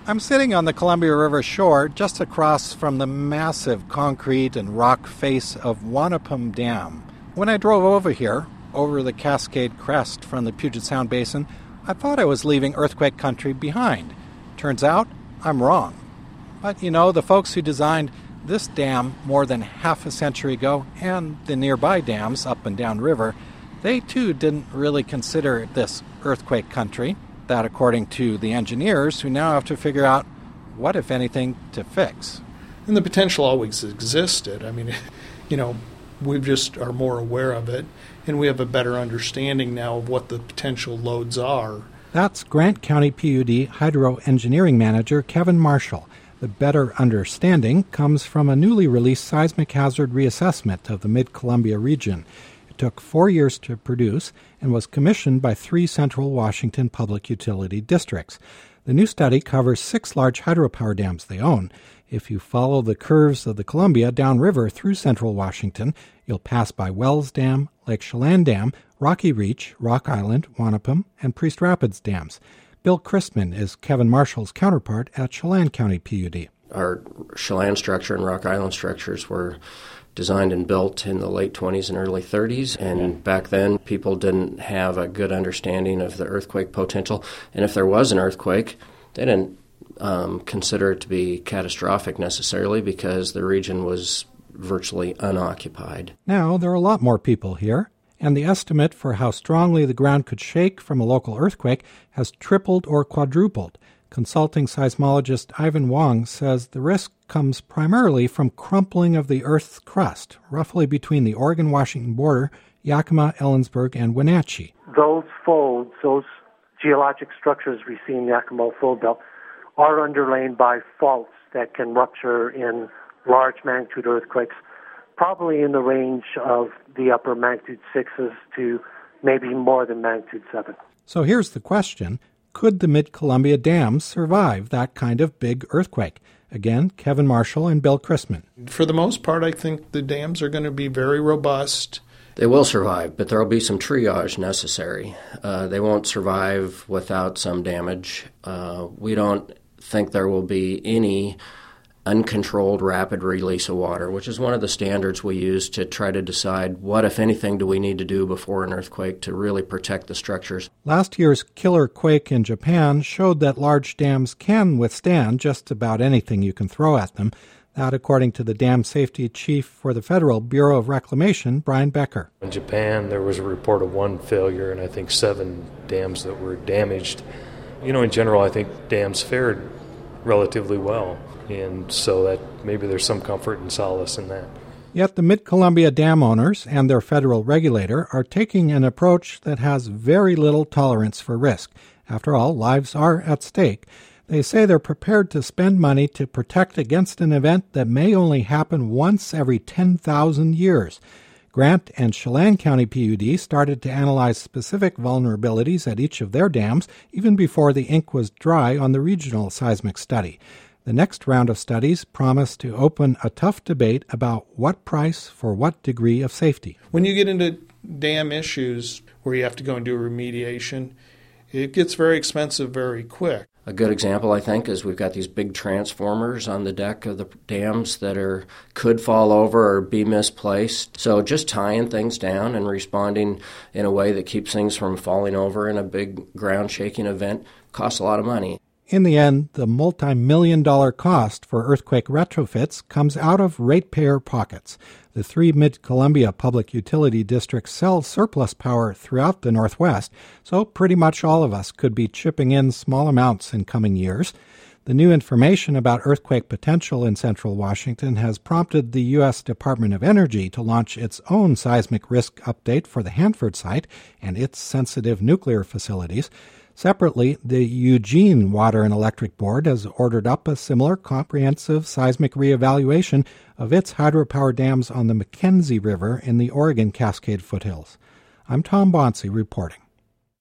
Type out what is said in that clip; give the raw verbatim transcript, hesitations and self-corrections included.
I'm sitting on the Columbia River shore just across from the massive concrete and rock face of Wanapum Dam. When I drove over here, over the Cascade Crest from the Puget Sound Basin, I thought I was leaving earthquake country behind. Turns out, I'm wrong. But, you know, the folks who designed this dam more than half a century ago, and the nearby dams up and down river, they too didn't really consider this earthquake country. That according to the engineers, who now have to figure out what, if anything, to fix. And the potential always existed. I mean, you know, we just are more aware of it, and we have a better understanding now of what the potential loads are. That's Grant County P U D Hydro Engineering Manager Kevin Marshall. The better understanding comes from a newly released seismic hazard reassessment of the Mid-Columbia region. It took four years to produce and was commissioned by three central Washington public utility districts. The new study covers six large hydropower dams they own. If you follow the curves of the Columbia downriver through central Washington, you'll pass by Wells Dam, Lake Chelan Dam, Rocky Reach, Rock Island, Wanapum, and Priest Rapids dams. Bill Christman is Kevin Marshall's counterpart at Chelan County P U D. Our Chelan structure and Rock Island structures were designed and built in the late twenties and early thirties, and back then people didn't have a good understanding of the earthquake potential, and if there was an earthquake, they didn't um, consider it to be catastrophic necessarily because the region was virtually unoccupied. Now there are a lot more people here, and the estimate for how strongly the ground could shake from a local earthquake has tripled or quadrupled. Consulting seismologist Ivan Wong says the risk comes primarily from crumpling of the Earth's crust, roughly between the Oregon-Washington border, Yakima, Ellensburg, and Wenatchee. Those folds, those geologic structures we see in Yakima fold belt, are underlain by faults that can rupture in large magnitude earthquakes, probably in the range of the upper magnitude sixes to maybe more than magnitude seven. So here's the question. Could the Mid-Columbia dams survive that kind of big earthquake? Again, Kevin Marshall and Bill Christman. For the most part, I think the dams are going to be very robust. They will survive, but there will be some triage necessary. Uh, they won't survive without some damage. Uh, we don't think there will be any uncontrolled rapid release of water, which is one of the standards we use to try to decide what, if anything, do we need to do before an earthquake to really protect the structures. Last year's killer quake in Japan showed that large dams can withstand just about anything you can throw at them. That, according to the dam safety chief for the Federal Bureau of Reclamation, Brian Becker. In Japan, there was a report of one failure and I think seven dams that were damaged. You know, in general, I think dams fared relatively well. And so that maybe there's some comfort and solace in that. Yet the Mid-Columbia dam owners and their federal regulator are taking an approach that has very little tolerance for risk. After all, lives are at stake. They say they're prepared to spend money to protect against an event that may only happen once every ten thousand years. Grant and Chelan County P U D started to analyze specific vulnerabilities at each of their dams even before the ink was dry on the regional seismic study. The next round of studies promise to open a tough debate about what price for what degree of safety. When you get into dam issues where you have to go and do remediation, it gets very expensive very quick. A good example, I think, is we've got these big transformers on the deck of the dams that are could fall over or be misplaced. So just tying things down and responding in a way that keeps things from falling over in a big ground-shaking event costs a lot of money. In the end, the multi-million dollar cost for earthquake retrofits comes out of ratepayer pockets. The three Mid-Columbia public utility districts sell surplus power throughout the Northwest, so pretty much all of us could be chipping in small amounts in coming years. The new information about earthquake potential in central Washington has prompted the U S Department of Energy to launch its own seismic risk update for the Hanford site and its sensitive nuclear facilities. Separately, the Eugene Water and Electric Board has ordered up a similar comprehensive seismic reevaluation of its hydropower dams on the Mackenzie River in the Oregon Cascade foothills. I'm Tom Bonsi reporting.